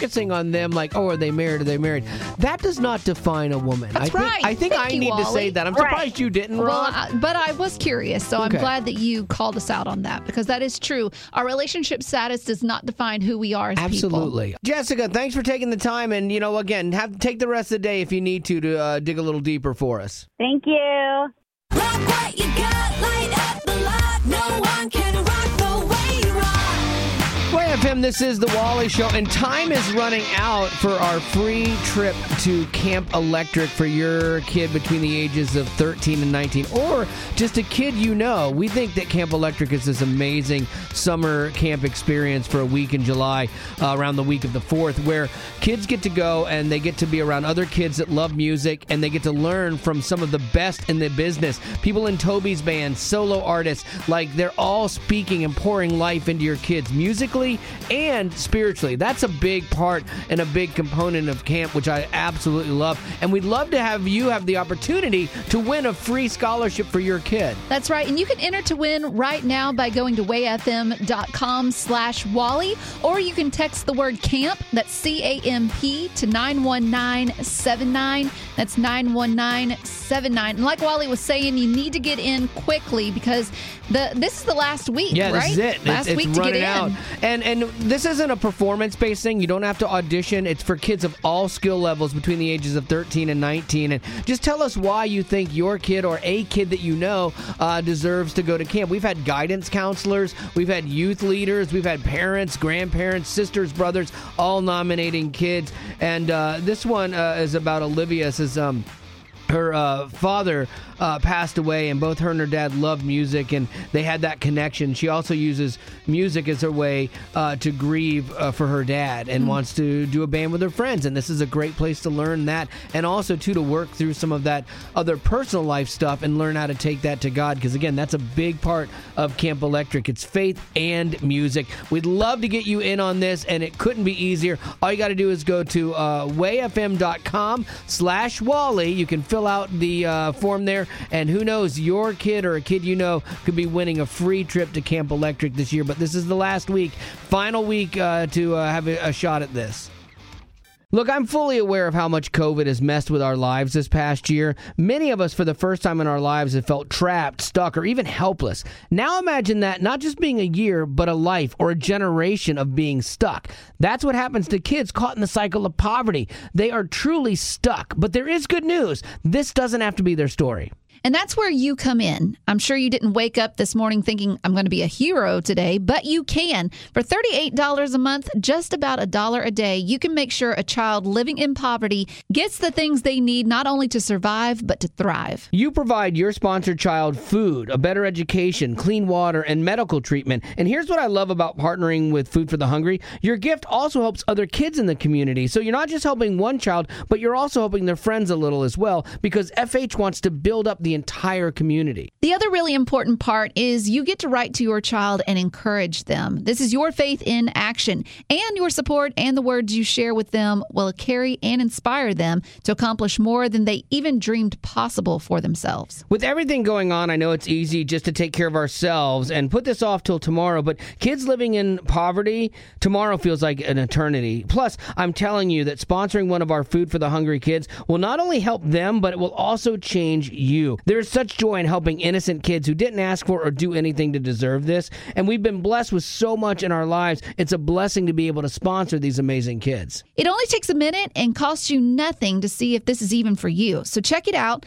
on them like, oh, are they married? Are they married? That does not define a woman. That's I think, right. I think Thank I you, need Wally. to say that. I'm Right. surprised you didn't, Ron. Well, I, but I was curious, so Okay. I'm glad that you called us out on that because that is true. Our relationship status does not define who we are as people. Absolutely. Jessica, thanks for taking the time. And, you know, again, have take the rest of the day if you need to to uh, dig a little deeper for us. Thank you. What you got, light up the light. No one can rock the way you rock. Play F M, this is the Wally Show, and time is running out for our free trip to Camp Electric for your kid between the ages of thirteen and nineteen, or just a kid you know. We think that Camp Electric is this amazing summer camp experience for a week in July, uh, around the week of the fourth, where kids get to go and they get to be around other kids that love music, and they get to learn from some of the best in the business. People in Toby's band, solo artists, like they're all speaking and pouring life into your kids musically and spiritually. That's a big part and a big component of camp, which I absolutely love. And we'd love to have you have the opportunity to win a free scholarship for your kid. That's right. And you can enter to win right now by going to wayfm.com slash Wally, or you can text the word camp, that's C A M P, to nine one nine seven nine. That's nine one nine seven nine. And like Wally was saying, you need to get in quickly because the this is the last week, Yeah, right? this is it. Last it's, week it's to running get out. in. And and this isn't a performance-based thing. You don't have to audition. It's for kids of all skill levels between the ages of thirteen and nineteen. And just tell us why you think your kid or a kid that you know uh, deserves to go to camp. We've had guidance counselors. We've had youth leaders. We've had parents, grandparents, sisters, brothers, all nominating kids. And uh, this one uh, is about Olivia. It says, um, her uh, father uh, passed away, and both her and her dad loved music, and they had that connection. She also uses music as her way uh, to grieve uh, for her dad, and mm-hmm. wants to do a band with her friends. And this is a great place to learn that, and also too to work through some of that other personal life stuff and learn how to take that to God. Because again, that's a big part of Camp Electric. It's faith and music. We'd love to get you in on this, and it couldn't be easier. All you got to do is go to uh, wayfm.com slash Wally. You can fill out the uh, form there, and who knows, your kid or a kid you know could be winning a free trip to Camp Electric this year. But this is the last week, final week uh, to uh, have a, a shot at this. Look, I'm fully aware of how much COVID has messed with our lives this past year. Many of us, for the first time in our lives, have felt trapped, stuck, or even helpless. Now imagine that not just being a year, but a life or a generation of being stuck. That's what happens to kids caught in the cycle of poverty. They are truly stuck. But there is good news. This doesn't have to be their story. And that's where you come in. I'm sure you didn't wake up this morning thinking, I'm going to be a hero today, but you can. For thirty-eight dollars a month, just about a dollar a day, you can make sure a child living in poverty gets the things they need not only to survive, but to thrive. You provide your sponsored child food, a better education, clean water, and medical treatment. And here's what I love about partnering with Food for the Hungry. Your gift also helps other kids in the community. So you're not just helping one child, but you're also helping their friends a little as well, because F H wants to build up the entire community. The other really important part is you get to write to your child and encourage them. This is your faith in action, and your support and the words you share with them will carry and inspire them to accomplish more than they even dreamed possible for themselves. With everything going on, I know it's easy just to take care of ourselves and put this off till tomorrow, but kids living in poverty, tomorrow feels like an eternity. Plus, I'm telling you that sponsoring one of our Food for the Hungry kids will not only help them, but it will also change you. There is such joy in helping innocent kids who didn't ask for or do anything to deserve this, and we've been blessed with so much in our lives. It's a blessing to be able to sponsor these amazing kids. It only takes a minute and costs you nothing to see if this is even for you. So check it out,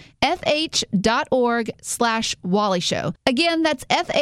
fh.org slash Wally Show. Again, that's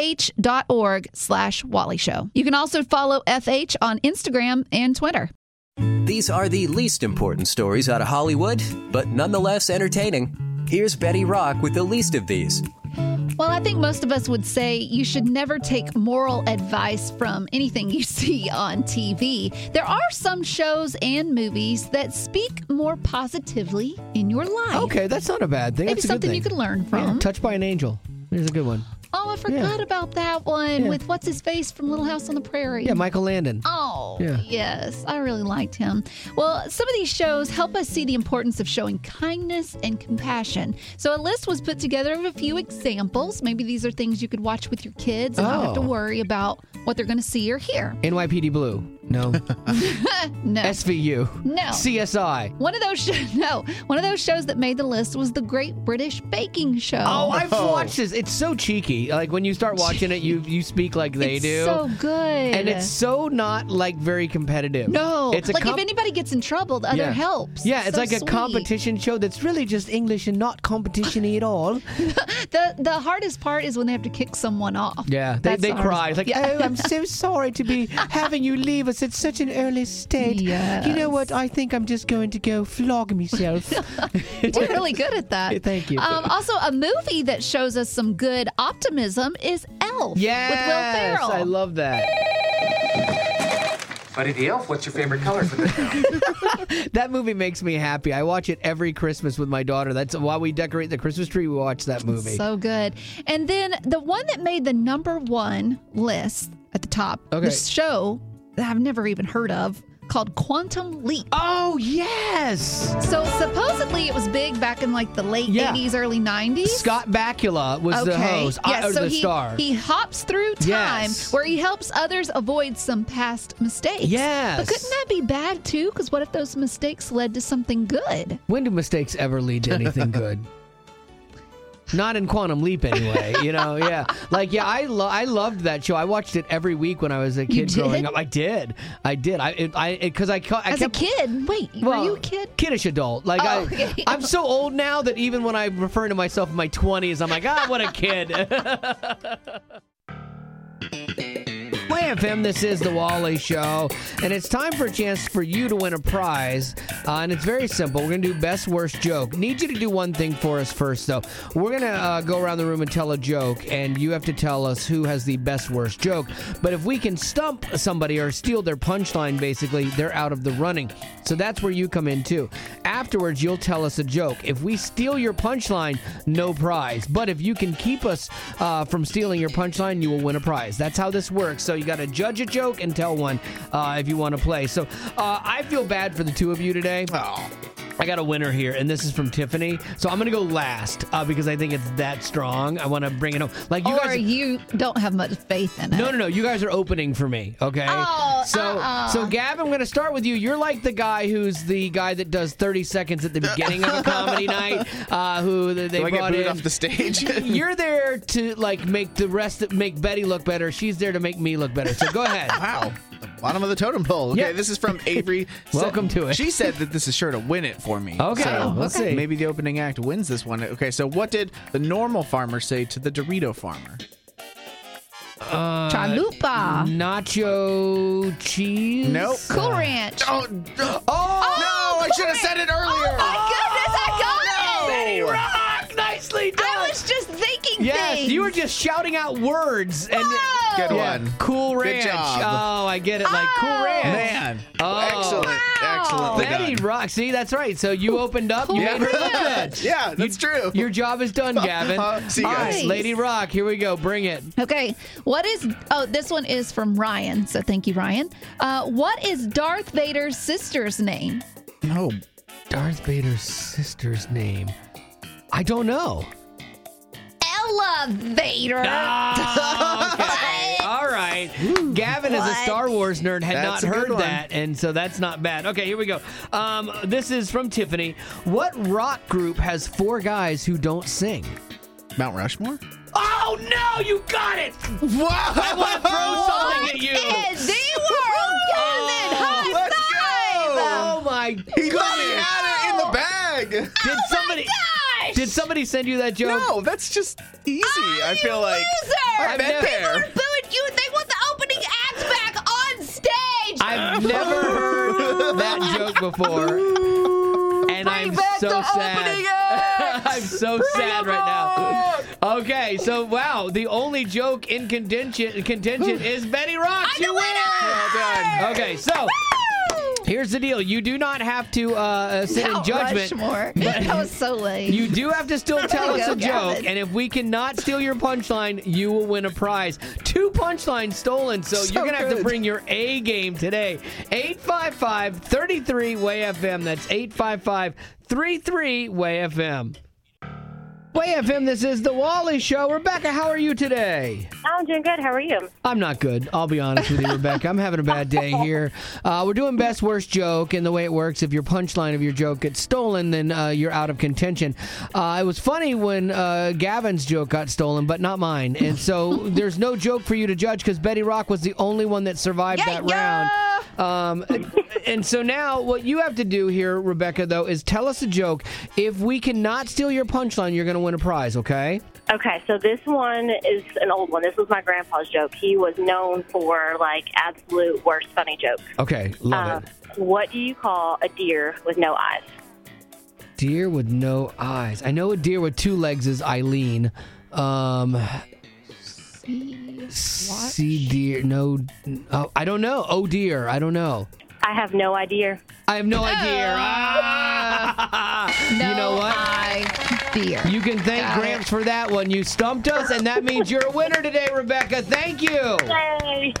fh.org slash Wally Show. You can also follow F H on Instagram and Twitter. These are the least important stories out of Hollywood, but nonetheless entertaining. Here's Betty Rock with the least of these. Well, I think most of us would say you should never take moral advice from anything you see on T V. There are some shows and movies that speak more positively in your life. Okay, that's not a bad thing. Maybe That's a good something thing. you could learn from. Yeah, Touched by an Angel. There's a good one. Oh, I forgot about that one Yeah. with what's his face from Little House on the Prairie. Yeah, Michael Landon. Oh, Yeah. yes. I really liked him. Well, some of these shows help us see the importance of showing kindness and compassion. So a list was put together of a few examples. Maybe these are things you could watch with your kids and not have to Oh. worry about what they're going to see or hear. N Y P D Blue. No. No. S V U. No. C S I. One of those sh- no, one of those shows that made the list was the Great British Baking Show. Oh, I've watched this. It's so cheeky. Like when you start watching it, you you speak like they It's do. so good. And it's so not like very competitive. No. It's a like comp- if anybody gets in trouble, the other Yeah. helps. Yeah, it's So like a sweet. competition show that's really just English and not competition-y at all. The the hardest part is when they have to kick someone off. Yeah, they, That's they the hardest cry. It's like, part. Yeah. oh, I'm so sorry to be having you leave us at such an early state. Yes. You know what? I think I'm just going to go flog myself. We're really good at that. Thank you. Um, also, a movie that shows us some good optimism is Elf Yes, with Will Ferrell. I love that. Buddy the Elf, what's your favorite color for this film? That movie makes me happy. I watch it every Christmas with my daughter. That's while we decorate the Christmas tree, we watch that movie. So good. And then the one that made the number one list at the top, Okay. the show that I've never even heard of, called Quantum Leap. Oh, yes! So supposedly it was big back in like the late Yeah. eighties, early nineties. Scott Bakula was okay. the host, Yeah, I- or so the he, star. he hops through time Yes. where he helps others avoid some past mistakes. Yes. But couldn't that be bad too? Because what if those mistakes led to something good? When do mistakes ever lead to anything good? Not in Quantum Leap, anyway. You know, yeah. Like, yeah, I lo- I loved that show. I watched it every week when I was a kid did? growing up. I did. I did. I it, I because I, ca- I As kept a kid, wait, Well, were you a kid? kiddish adult. Like Oh, I, okay. I'm so old now that even when I refer to myself in my twenties, I'm like, ah, what a kid. Y F M, this is the Wally Show, and it's time for a chance for you to win a prize, uh, and it's very simple. We're going to do best worst joke. Need you to do one thing for us first, though. We're going to uh, go around the room and tell a joke, and you have to tell us who has the best worst joke. But if we can stump somebody or steal their punchline, basically, they're out of the running. So that's where you come in, too. Afterwards, you'll tell us a joke. If we steal your punchline, no prize. But if you can keep us uh, from stealing your punchline, you will win a prize. That's how this works. So you got to judge a joke and tell one uh, if you want to play. So uh, I feel bad for the two of you today. Oh. I got a winner here, and this is from Tiffany. So I'm going to go last uh, because I think it's that strong. I want to bring it home. Like you or guys, you don't have much faith in it. no, no, no. You guys are opening for me, okay? Oh, so, uh-uh. so Gab, I'm going to start with you. You're like the guy who's the guy that does thirty seconds at the beginning of a comedy night. Uh, who they Do I get brought booed in off the stage? You're there to like make the rest, make Betty look better. She's there to make me look better. So go ahead. Wow. Bottom of the totem pole. Okay, Yeah. this is from Avery. Welcome to it. She said that this is sure to win it for me. Okay, so let's see. Maybe the opening act wins this one. Okay, so what did the normal farmer say to the Dorito farmer? Uh, Chalupa. Nacho cheese. Nope. Cool Ranch. Oh, Oh, no! I should have said it earlier. Oh my goodness, I got it! Betty Rock, nicely done. I was just thinking Yes, things. you were just shouting out words and Whoa. Good Yeah, one. Cool Good Ranch. job. Oh, I get it. Like Cool Oh. Ranch. Man. Oh. Excellent. Excellent. Betty Rock. See, that's right. So you opened up. You Cool made her look Ranch. good. Yeah, that's You- true. Your job is done, Gavin. Uh, see you All guys. right, Lady Rock. Here we go. Bring it. Okay, what is? Oh, this one is from Ryan. So thank you, Ryan. Uh, what is Darth Vader's sister's name? No. Darth Vader's sister's name. I don't know. Elevator. Ah, okay. All right. Gavin, as a What? Star Wars nerd, had That's not a good heard one. that, and so that's not bad. Okay, here we go. Um, this is from Tiffany. What rock group has four guys who don't sing? Mount Rushmore? Oh, no, you got it! Wow! I want to throw something at you. In the world, Gavin, high Let's five. Oh, my He let me had it in the bag. Did somebody... Gosh. Did somebody send you that joke? No, that's just easy. I feel like Loser. I've been People there. are booing you. They want the opening acts back on stage. I've never heard that joke before. And Bring I'm back so the sad. opening acts. I'm so Bring sad them right now. on. Okay, so wow, the only joke in contention, contention is Betty Rock. I'm You the win. winner. Well done. Okay, so here's the deal. You do not have to uh, sit in Mount judgment. Rushmore. That was so lame. You do have to still tell There you us go, a joke, Gavin. and if we cannot steal your punchline, you will win a prize. Two punchlines stolen, so, So you're going to have to good. bring your A game today. eight five five, three three, W A Y F M. That's eight five five, three three, W A Y F M. Way F M, this is The Wally Show. Rebecca, how are you today? I'm doing good. How are you? I'm not good. I'll be honest with you, Rebecca. I'm having a bad day here. Uh, we're doing best worst joke, and the way it works, if your punchline of your joke gets stolen, then uh, you're out of contention. Uh, it was funny when uh, Gavin's joke got stolen, but not mine. And so there's no joke for you to judge because Betty Rock was the only one that survived Yeah, that yeah. round. Um, and so now what you have to do here, Rebecca, though, is tell us a joke. If we cannot steal your punchline, you're going to win a prize, okay? Okay, so this one is an old one. This was my grandpa's joke. He was known for, like, absolute worst funny jokes. Okay, love Uh, it. What do you call a deer with no eyes? Deer with no eyes. I know a deer with two legs is Eileen. Um, sea deer. No. Oh, I don't know. Oh dear. I don't know. I have no idea. I have no idea. Ah! No you know what? idea. You can thank Got Gramps for that one. You stumped us, and that means you're a winner today, Rebecca. Thank you. Yay!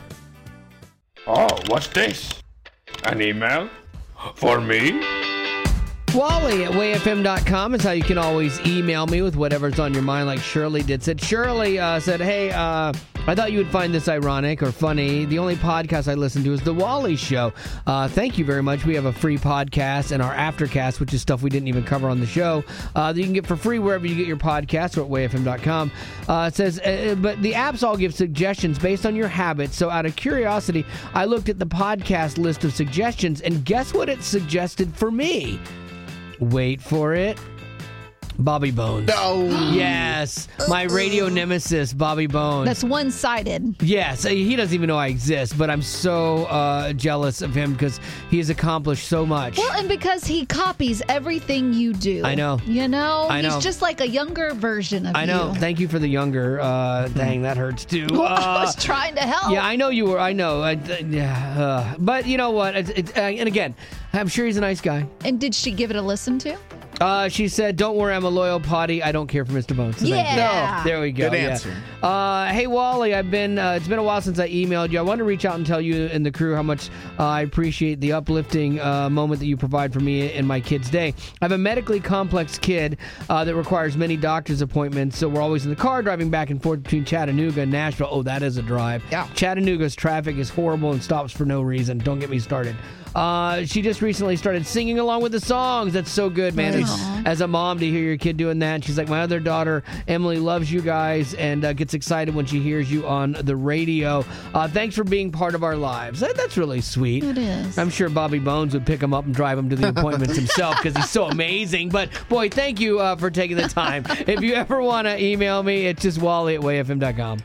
Oh, what's this? An email? For me? Wally at way f m dot com is how you can always email me with whatever's on your mind, like Shirley did. Said Shirley uh, said, hey, uh, I thought you would find this ironic or funny. The only podcast I listen to is The Wally Show. Uh, thank you very much. We have a free podcast and our aftercast, which is stuff we didn't even cover on the show, uh, that you can get for free wherever you get your podcasts or at way f m dot com. Uh, it says, uh, but the apps all give suggestions based on your habits. So out of curiosity, I looked at the podcast list of suggestions, and guess what it suggested for me? Wait for it. Bobby Bones. No. Yes. My radio nemesis, Bobby Bones. That's one-sided. Yes. He doesn't even know I exist, but I'm so uh, jealous of him because he has accomplished so much. Well, and because he copies everything you do. I know. You know? I know. He's just like a younger version of I know. you. Thank you for the younger. Uh, dang, that hurts too. Well, I Uh, was trying to help. Yeah, I know you were. I know. I, yeah, uh, but you know what? It's, it's, uh, and again, I'm sure he's a nice guy. And did she give it a listen to? Uh, she said, don't worry, I'm a loyal potty. I don't care for Mister Bones. So thank you. Yeah. There we go. Good yeah. answer. Uh, hey, Wally, I've been, uh, it's been a while since I emailed you. I wanted to reach out and tell you and the crew how much uh, I appreciate the uplifting uh, moment that you provide for me in my kid's day. I have a medically complex kid uh, that requires many doctor's appointments, so we're always in the car driving back and forth between Chattanooga and Nashville. Oh, that is a drive. Yeah. Chattanooga's traffic is horrible and stops for no reason. Don't get me started. Uh, she just recently started singing along with the songs. That's so good, man. As, as a mom to hear your kid doing that. And she's like, my other daughter, Emily, loves you guys and uh, gets excited when she hears you on the radio. Uh, thanks for being part of our lives. That, that's really sweet. It is. I'm sure Bobby Bones would pick him up and drive him to the appointments himself because he's so amazing. But, boy, thank you uh, for taking the time. If you ever want to email me, it's just Wally at way f m dot com.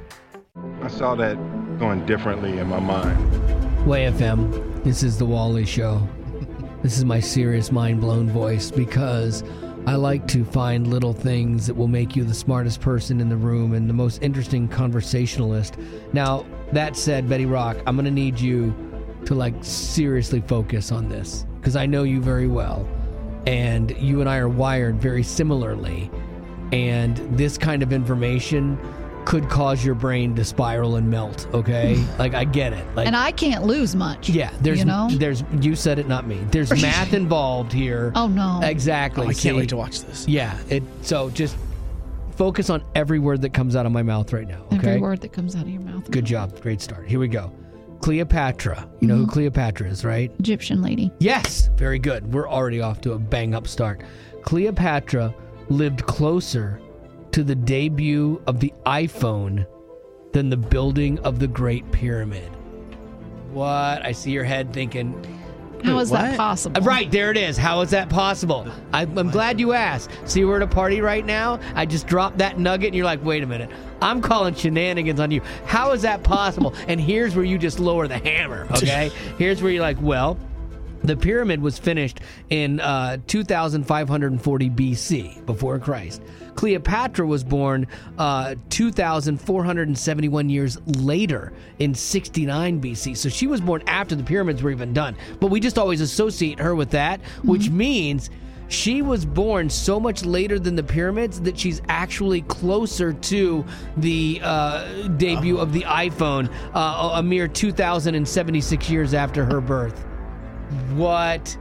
I saw that going differently in my mind. Way F M, this is The Wally Show. This is my serious, mind-blown voice because I like to find little things that will make you the smartest person in the room and the most interesting conversationalist. Now, that said, Betty Rock, I'm going to need you to, like, seriously focus on this because I know you very well, and you and I are wired very similarly, and this kind of information could cause your brain to spiral and melt, okay? Like, I get it. Like, And I can't lose much. yeah, there's, you know? there's, you said it, not me. There's math involved here. Oh, no. Exactly. Oh, I can't See? wait to watch this. Yeah, it. So just focus on every word that comes out of my mouth right now, okay? Every word that comes out of your mouth. Good job. Great start. Here we go. Cleopatra. You know who Cleopatra is, right? Egyptian lady. Yes. Very good. We're already off to a bang-up start. Cleopatra lived closer to the debut of the iPhone than the building of the Great Pyramid. What? I see your head thinking, How is that what? possible? Right, there it is. How is that possible? I, I'm glad you asked. See, we're at a party right now. I just dropped that nugget, and you're like, wait a minute. I'm calling shenanigans on you. How is that possible? And here's where you just lower the hammer, okay? Here's where you're like, well, the pyramid was finished in uh, two thousand five hundred forty B C, before Christ. Cleopatra was born uh, two thousand four hundred seventy-one years later in sixty-nine B C. So she was born after the pyramids were even done. But we just always associate her with that, which means she was born so much later than the pyramids that she's actually closer to the uh, debut of the iPhone, uh, a mere two thousand seventy-six years after her birth. What?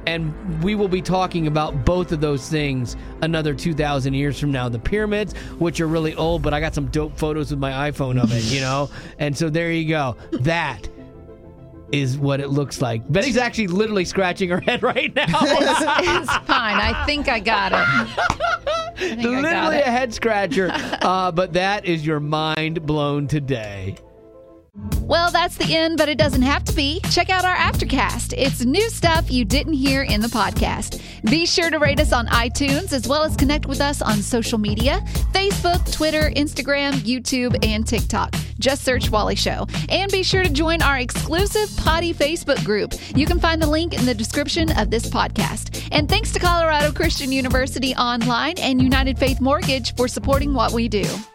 And we will be talking about both of those things another two thousand years from now. The pyramids, which are really old, but I got some dope photos with my iPhone of it, you know? And so there you go. That is what it looks like. Betty's actually literally scratching her head right now. It's, it's fine. I think I got it. I think I got Literally it. a head scratcher. uh, but that is your mind blown today. Well, that's the end, but it doesn't have to be. Check out our Aftercast. It's new stuff you didn't hear in the podcast. Be sure to rate us on iTunes, as well as connect with us on social media, Facebook, Twitter, Instagram, YouTube, and TikTok. Just search Wally Show. And be sure to join our exclusive Potty Facebook group. You can find the link in the description of this podcast. And thanks to Colorado Christian University Online and United Faith Mortgage for supporting what we do.